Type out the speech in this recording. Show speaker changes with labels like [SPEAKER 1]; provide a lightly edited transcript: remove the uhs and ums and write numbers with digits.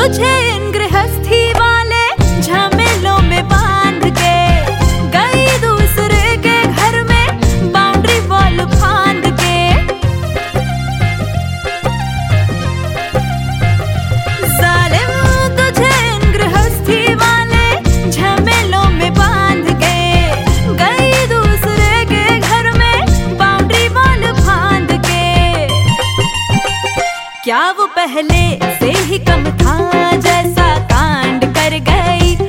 [SPEAKER 1] तुझे इन गृहस्थी वाले झमेलों में बांध के गई दूसरे के घर में बाउंड्री वॉल फांद के। जालिम तुझे इन गृहस्थी वाले झमेलों में बांध के गई दूसरे के घर में बाउंड्री वॉल फांद के। क्या वो पहले से ही कम था जैसा कांड कर गई?